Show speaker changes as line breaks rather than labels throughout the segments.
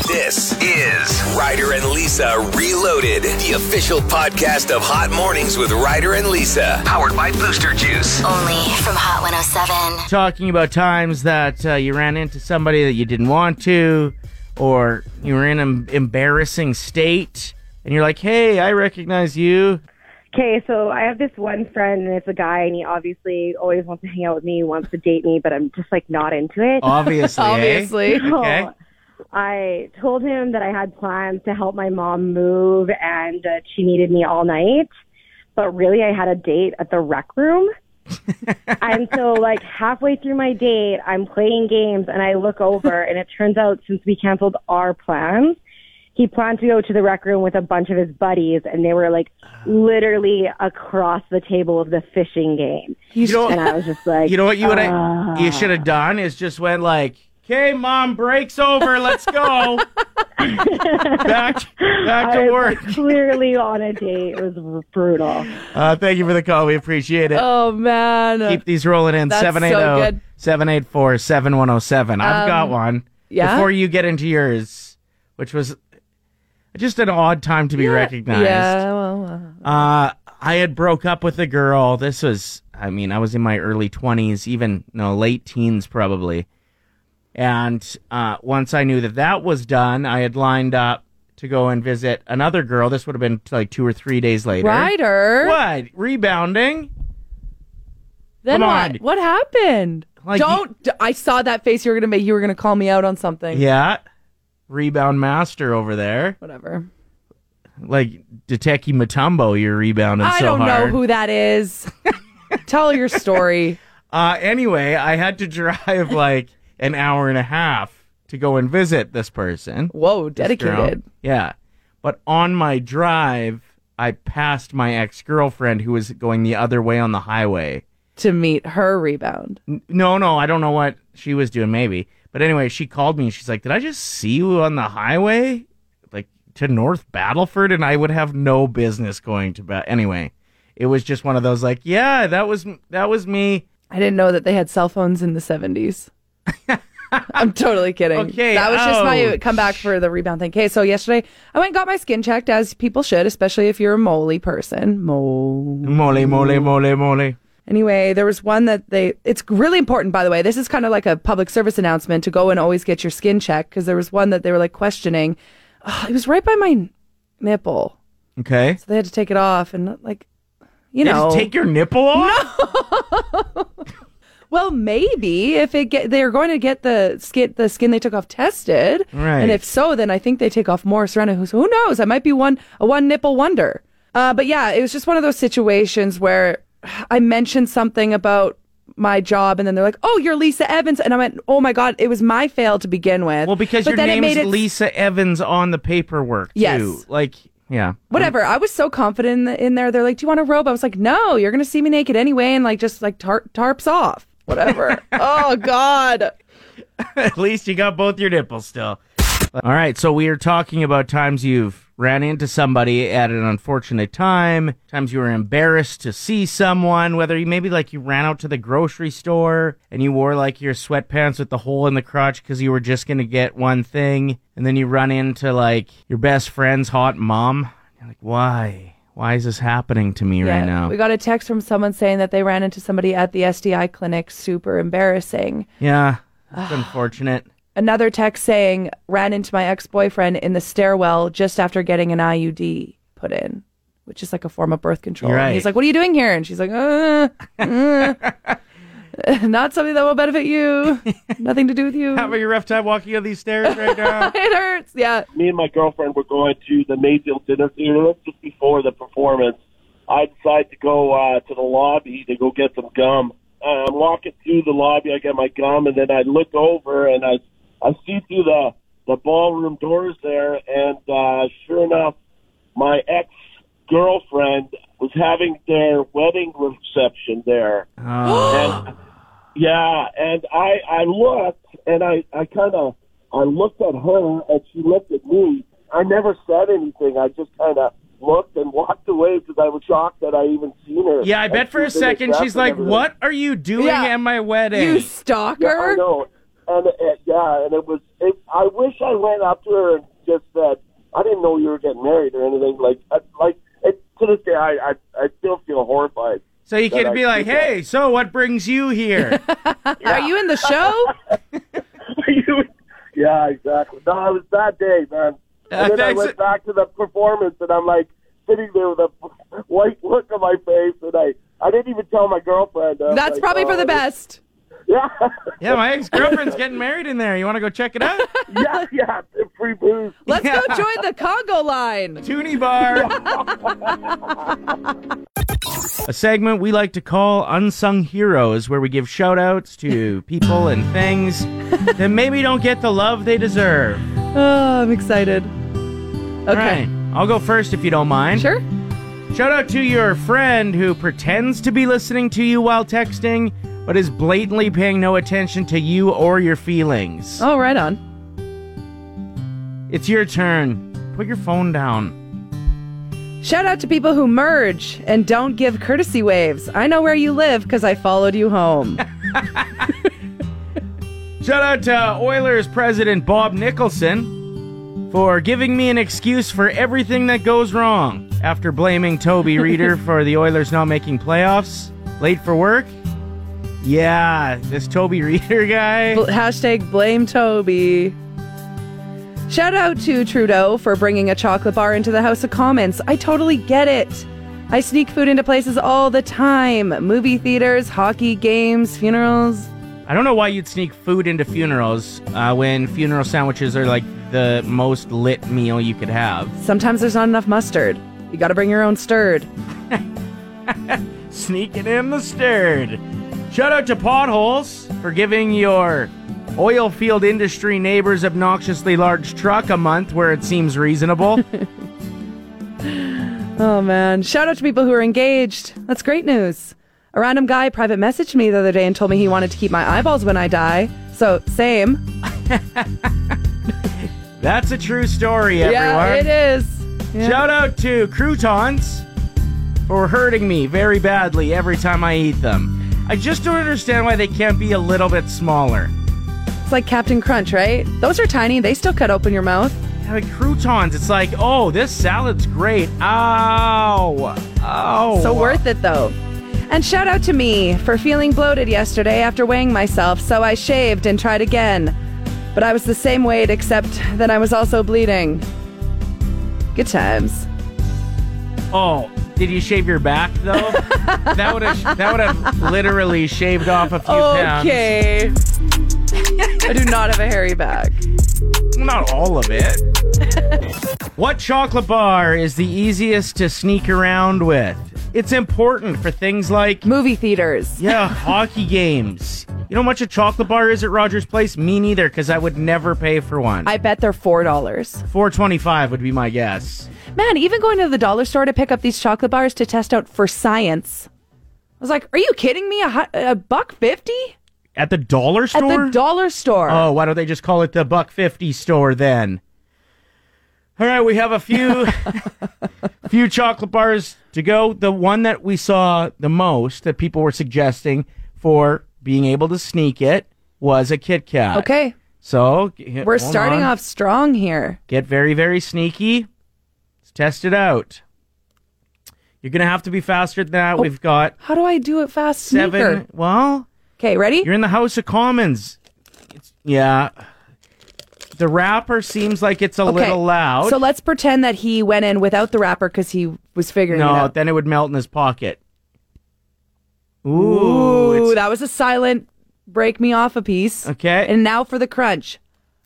This is Ryder and Lisa Reloaded, the official podcast of Hot Mornings with Ryder and Lisa, powered by Booster Juice.
Only from Hot 107.
Talking about times that you ran into somebody that you didn't want to, or you were in an embarrassing state, and you're like, hey, I recognize you.
Okay, so I have this one friend, and it's a guy, and he obviously always wants to hang out with me, wants to date me, but I'm just, not into it.
Obviously,
Obviously.
So
Okay.
I told him that I had plans to help my mom move, and that she needed me all night. But really, I had a date at the rec room. And so, halfway through my date, I'm playing games, and I look over, and it turns out, since we canceled our plans, he planned to go to the rec room with a bunch of his buddies, and they were, literally across the table of the fishing game. And I was just like...
You know what you should have done is just went okay, Mom, break's over, let's go. back to work.
Was clearly on a date. It was brutal.
Thank you for the call. We appreciate it.
Oh, man.
Keep these rolling in.
That's so good.
780-784-7107. I've got one.
Yeah?
Before you get into yours, which was just an odd time to be recognized.
Yeah, well.
I had broke up with a girl. This was, I was in my early 20s, late teens probably. And once I knew that was done, I had lined up to go and visit another girl. This would have been 2 or 3 days later.
Ryder.
What? Rebounding?
Then
Come
what?
on.
What happened? I saw that face you were going to make. You were going to call me out on something.
Yeah. Rebound master over there.
Whatever.
Like Detective Mutombo, you're rebounding so hard.
I don't know who that is. Tell your story.
Anyway, I had to drive an hour and a half to go and visit this person.
Whoa, dedicated.
Yeah. But on my drive, I passed my ex-girlfriend who was going the other way on the highway.
To meet her rebound.
No, I don't know what she was doing, maybe. But anyway, she called me and she's like, did I just see you on the highway? To North Battleford? And I would have no business going to Anyway, it was just one of those yeah, that was me.
I didn't know that they had cell phones in the 70s. I'm totally kidding.
Okay.
That was just my comeback for the rebound thing. Okay, so yesterday I went and got my skin checked, as people should, especially if you're a moly person. Mole. Anyway, there was one that it's really important, by the way. This is kind of like a public service announcement to go and always get your skin checked, because there was one that they were questioning. It was right by my nipple.
Okay.
So they had to take it off and
They just take your nipple off?
No. Well, maybe if they're going to get the skin they took off tested.
Right.
And if so, then I think they take off more. Serena, who knows? I might be a one nipple wonder. But yeah, it was just one of those situations where I mentioned something about my job, and then they're like, oh, you're Lisa Evans. And I went, oh my God, it was my fail to begin with.
Well, because your name's Lisa Evans on the paperwork, too.
Yes.
Yeah.
Whatever. I was so confident in there. They're like, do you want a robe? I was like, no, you're going to see me naked anyway. And tarps off. Whatever. Oh, God.
At least you got both your nipples still. All right. So we are talking about times you've ran into somebody at an unfortunate time, times you were embarrassed to see someone, whether you you ran out to the grocery store and you wore your sweatpants with the hole in the crotch because you were just going to get one thing. And then you run into your best friend's hot mom. You're like, why? Why is this happening to me right now?
We got a text from someone saying that they ran into somebody at the SDI clinic. Super embarrassing.
Yeah, that's unfortunate.
Another text saying, ran into my ex-boyfriend in the stairwell just after getting an IUD put in, which is a form of birth control.
Right.
And he's like, what are you doing here? And she's like, not something that will benefit you. Nothing to do with you.
Having a rough time walking up these stairs right now?
It hurts, yeah.
Me and my girlfriend were going to the Mayfield Dinner Theater just before the performance. I decided to go to the lobby to go get some gum. I'm walking through the lobby, I get my gum, and then I look over and I see through the ballroom doors there, and sure enough, my ex-girlfriend was having their wedding reception there.
Oh.
And, yeah, and I looked, and I looked at her, and she looked at me. I never said anything. I just kind of looked and walked away because I was shocked that I even seen her.
Yeah, I bet for a second she's like, what are you doing at my wedding?
You stalker?
Yeah, I know. And it was. I wish I went up to her and just said, "I didn't know you were getting married or anything." To this day, I still feel horrified.
So you could be like, "Hey, so what brings you here?"
Are you in the show?
Yeah, exactly. No, it was that day, man. And then I went back to the performance, and I'm like sitting there with a white look on my face, and I didn't even tell my girlfriend.
That's like, probably for the best.
Yeah.
Yeah, my ex-girlfriend's getting married in there. You want to go check it out?
Yeah, free booze.
Let's go join the Congo line.
Toonie Bar. A segment we like to call Unsung Heroes, where we give shout-outs to people and things that maybe don't get the love they deserve.
Oh, I'm excited. Okay.
All right. I'll go first if you don't mind.
Sure.
Shout out to your friend who pretends to be listening to you while texting, but is blatantly paying no attention to you or your feelings.
Oh, right on.
It's your turn. Put your phone down.
Shout out to people who merge and don't give courtesy waves. I know where you live because I followed you home.
Shout out to Oilers president Bob Nicholson for giving me an excuse for everything that goes wrong after blaming Toby Reeder for the Oilers not making playoffs. Late for work? Yeah, this Toby Reeder guy.
Hashtag blame Toby. Shout out to Trudeau for bringing a chocolate bar into the House of Commons. I totally get it. I sneak food into places all the time. Movie theaters, hockey games, funerals.
I don't know why you'd sneak food into funerals when funeral sandwiches are like the most lit meal you could have.
Sometimes there's not enough mustard. You gotta bring your own stirred.
Sneaking in the stirred. Shout out to Potholes for giving your oil field industry neighbor's obnoxiously large truck a month where it seems reasonable.
Oh, man. Shout out to people who are engaged. That's great news. A random guy private messaged me the other day and told me he wanted to keep my eyeballs when I die. So, same.
That's a true story, everyone.
Yeah, it is. Yeah.
Shout out to croutons for hurting me very badly every time I eat them. I just don't understand why they can't be a little bit smaller.
It's like Captain Crunch, right? Those are tiny. They still cut open your mouth.
Yeah, like croutons, it's like, oh, this salad's great. Ow. Ow.
So worth it, though. And shout out to me for feeling bloated yesterday after weighing myself, so I shaved and tried again. But I was the same weight, except that I was also bleeding. Good times.
Oh, did you shave your back, though? that would have literally shaved off a few pounds.
Okay. I do not have a hairy back.
Not all of it. What chocolate bar is the easiest to sneak around with? It's important for things like
movie theaters.
Yeah, hockey games. You know how much a chocolate bar is at Rogers Place? Me neither, because I would never pay for one.
I bet they're $4.
$4.25 would be my guess.
Man, even going to the dollar store to pick up these chocolate bars to test out for science. I was like, are you kidding me? $1.50?
At the dollar store?
At the dollar store.
Oh, why don't they just call it the $1.50 store then? All right, we have a few chocolate bars to go. The one that we saw the most that people were suggesting for being able to sneak it was a Kit Kat.
Okay.
So
we're starting off strong here.
Get very, very sneaky. Let's test it out. You're going to have to be faster than that. We've got...
How do I do it fast?
7.
Sneaker?
Well...
Okay, ready?
You're in the House of Commons. Yeah. The wrapper seems like it's a little loud.
So let's pretend that he went in without the wrapper because he was figuring it out.
No, then it would melt in his pocket.
Ooh, that was a silent break me off a piece.
Okay.
And now for the crunch.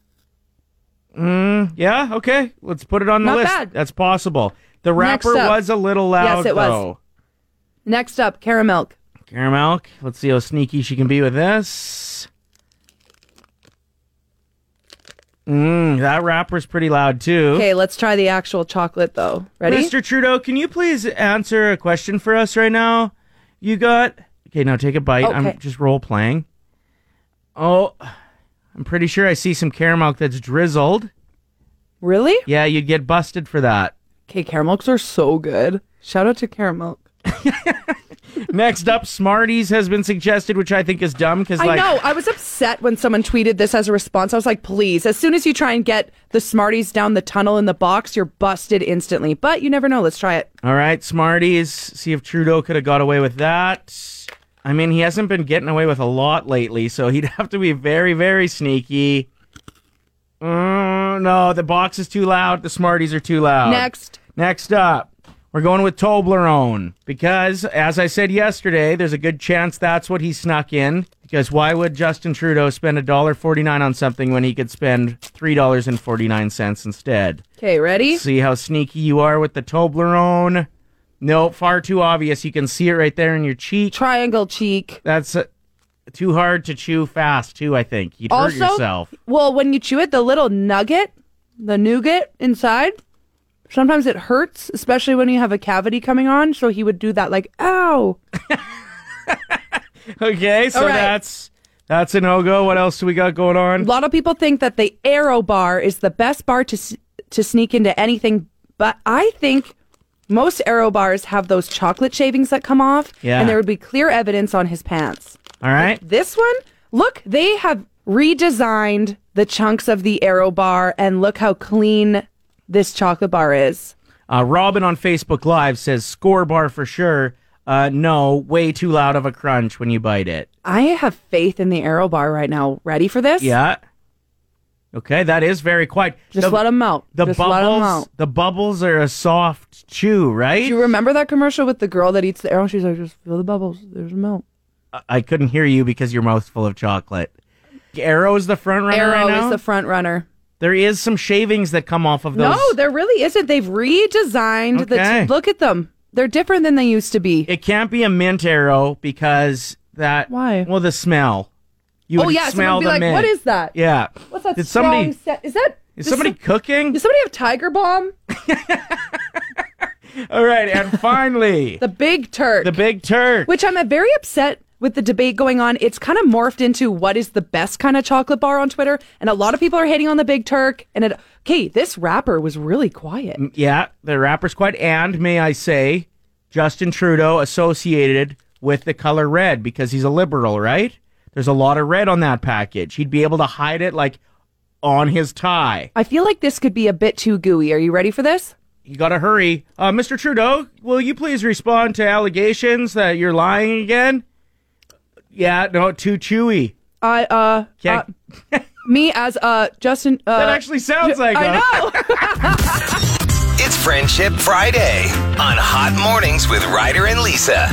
Yeah, okay. Let's put it on the
Not
list.
bad.
That's possible. The wrapper was a little loud,
yes, it
though.
was. Next up, caramel.
Caramel. Let's see how sneaky she can be with this. That wrapper's pretty loud, too.
Okay, let's try the actual chocolate, though. Ready?
Mr. Trudeau, can you please answer a question for us right now? You got... Okay, now take a bite.
Okay.
I'm just role-playing. Oh, I'm pretty sure I see some caramel that's drizzled.
Really?
Yeah, you'd get busted for that.
Okay, caramels are so good. Shout out to caramel.
Next up, Smarties has been suggested, which I think is dumb because,
I know. I was upset when someone tweeted this as a response. I was like, please, as soon as you try and get the Smarties down the tunnel in the box, you're busted instantly. But you never know. Let's try it.
All right, Smarties. See if Trudeau could have got away with that. I mean, he hasn't been getting away with a lot lately, so he'd have to be very, very sneaky. No, the box is too loud. The Smarties are too loud. Next up. We're going with Toblerone because, as I said yesterday, there's a good chance that's what he snuck in. Because why would Justin Trudeau spend $1.49 on something when he could spend $3.49 instead?
Okay, ready?
See how sneaky you are with the Toblerone? No, far too obvious. You can see it right there in your cheek.
Triangle cheek.
That's too hard to chew fast, too, I think. You'd hurt yourself.
Well, when you chew it, the little nugget, the nougat inside... Sometimes it hurts, especially when you have a cavity coming on. So he would do that like, ow.
Okay, so
right.
that's a no-go. What else do we got going on?
A lot of people think that the Aero bar is the best bar to sneak into anything. But I think most Aero bars have those chocolate shavings that come off.
Yeah.
And there would be clear evidence on his pants.
All right.
Like this one, look, they have redesigned the chunks of the Aero bar. And look how clean this chocolate bar is.
Robin on Facebook Live says score bar for sure. No, way too loud of a crunch when you bite it.
I have faith in the Aero bar right now. Ready for this?
Yeah. Okay, that is very quiet.
Just let them melt.
The bubbles are a soft chew, right?
Do you remember that commercial with the girl that eats the Aero? She's like, just feel the bubbles. There's a melt.
I couldn't hear you because your mouth's full of chocolate. Aero is the front runner right now?
Aero is the front runner.
There is some shavings that come off of those.
No, there really isn't. They've redesigned look at them. They're different than they used to be.
It can't be a mint Aero because that...
Why?
Well, the smell. You would smell
someone would be
the
like,
mint.
what is that?
Yeah.
What's that
Is
strong Is
somebody cooking?
Does somebody have Tiger Bomb?
All right, and finally...
The Big Turk.
The Big Turk.
Which I'm very upset with the debate going on. It's kind of morphed into what is the best kind of chocolate bar on Twitter. And a lot of people are hating on the Big Turk. And this rapper was really quiet.
Yeah, the rapper's quiet. And may I say, Justin Trudeau associated with the color red because he's a liberal, right? There's a lot of red on that package. He'd be able to hide it like on his tie.
I feel like this could be a bit too gooey. Are you ready for this?
You gotta hurry. Mr. Trudeau, will you please respond to allegations that you're lying again? Yeah, no, too chewy.
Me as Justin.
That actually sounds like
I know.
It's Friendship Friday on Hot Mornings with Ryder and Lisa.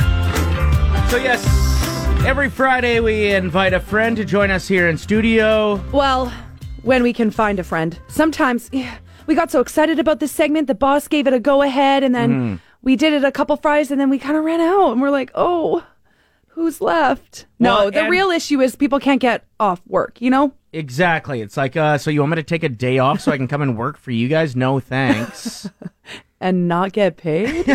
So yes, every Friday we invite a friend to join us here in studio.
Well, when we can find a friend. Sometimes we got so excited about this segment, the boss gave it a go-ahead, and then we did it a couple Fridays, and then we kind of ran out, and we're like, oh... Who's left? No, the real issue is people can't get off work, you know?
Exactly. It's like, so you want me to take a day off so I can come and work for you guys? No, thanks.
And not get paid?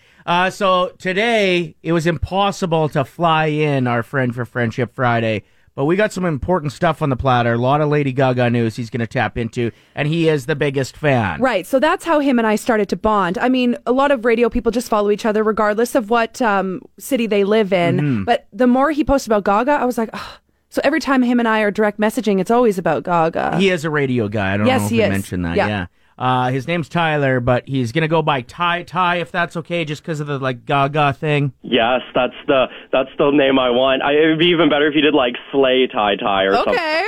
So today, it was impossible to fly in our friend for Friendship Friday, but we got some important stuff on the platter. A lot of Lady Gaga news he's going to tap into, and he is the biggest fan.
Right, so that's how him and I started to bond. I mean, a lot of radio people just follow each other regardless of what city they live in. Mm-hmm. But the more he posted about Gaga, I was like, oh. So every time him and I are direct messaging, it's always about Gaga.
He is a radio guy. I don't know if you mentioned that. Yeah. His name's Tyler, but he's going to go by Ty, if that's okay, just because of the Gaga thing.
Yes, that's the name I want. It would be even better if you did Slay Ty or something.
Okay.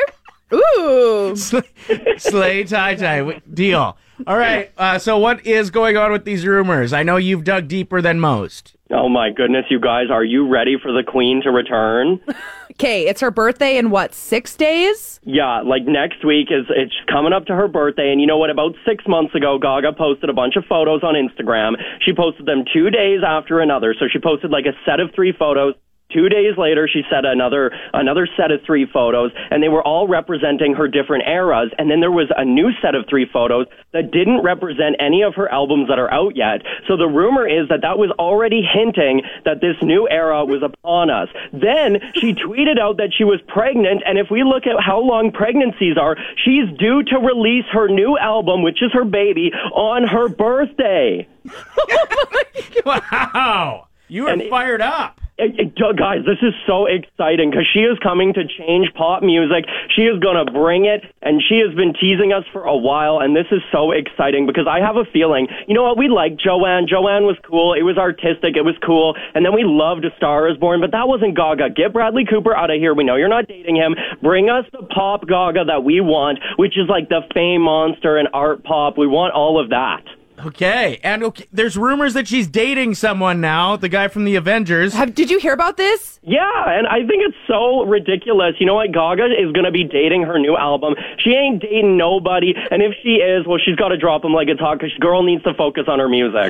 Ooh.
Slay Ty. Deal. All right. So what is going on with these rumors? I know you've dug deeper than most.
Oh my goodness, you guys, are you ready for the Queen to return?
Okay, it's her birthday in 6 days?
Yeah, next week it's coming up to her birthday, and you know what? About 6 months ago, Gaga posted a bunch of photos on Instagram. She posted them 2 days after another, so she posted a set of 3 photos. 2 days later, she set another set of 3 photos, and they were all representing her different eras. And then there was a new set of 3 photos that didn't represent any of her albums that are out yet. So the rumor is that was already hinting that this new era was upon us. Then she tweeted out that she was pregnant, and if we look at how long pregnancies are, she's due to release her new album, which is her baby, on her birthday.
Wow! You are fired up.
Guys, this is so exciting because she is coming to change pop music. She is going to bring it, and she has been teasing us for a while, and this is so exciting because I have a feeling, you know what, we liked Joanne. Joanne was cool. It was artistic. It was cool. And then we loved A Star Is Born, but that wasn't Gaga. Get Bradley Cooper out of here. We know you're not dating him. Bring us the pop Gaga that we want, which is like the fame monster and art pop. We want all of that.
Okay, and there's rumors that she's dating someone now, the guy from the Avengers.
Did you hear about this?
Yeah, and I think it's so ridiculous. You know what? Gaga is going to be dating her new album. She ain't dating nobody, and if she is, well, she's got to drop him like it's hot because girl needs to focus on her music.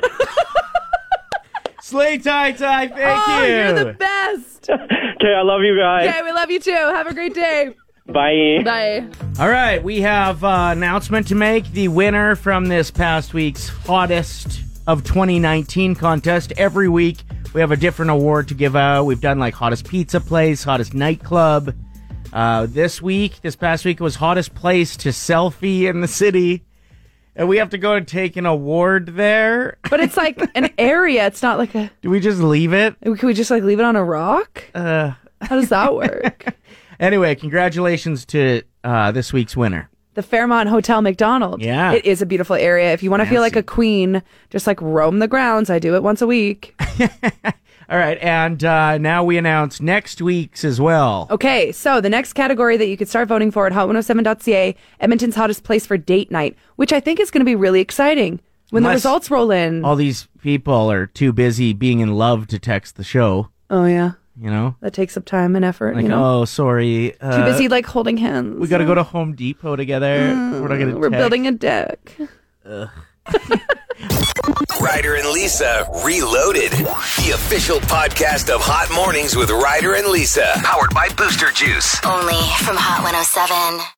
Slay Ty, thank you.
You're the best.
Okay, I love you guys.
Okay, we love you too. Have a great day.
Bye.
Bye.
All right, we have an announcement to make. The winner from this past week's Hottest of 2019 contest. Every week, we have a different award to give out. We've done like Hottest Pizza Place, Hottest Nightclub. This past week, was Hottest Place to Selfie in the City. And we have to go and take an award there.
But it's like an area. It's not like a...
Do we just leave it?
Can we just like leave it on a rock? How does that work?
Anyway, congratulations to this week's winner.
The Fairmont Hotel McDonald.
Yeah.
It is a beautiful area. If you want to feel like a queen, just like roam the grounds. I do it once a week.
All right, and now we announce next week's as well.
Okay, so the next category that you could start voting for at hot107.ca, Edmonton's hottest place for date night, which I think is going to be really exciting when the results roll in.
All these people are too busy being in love to text the show.
Oh, yeah.
You know?
That takes up time and effort,
like,
you know?
Oh, sorry.
Too busy, like, holding hands.
We got to go to Home Depot together. We're not going to
We're building a deck.
Ryder and Lisa Reloaded, the official podcast of Hot Mornings with Ryder and Lisa, powered by Booster Juice.
Only from Hot 107.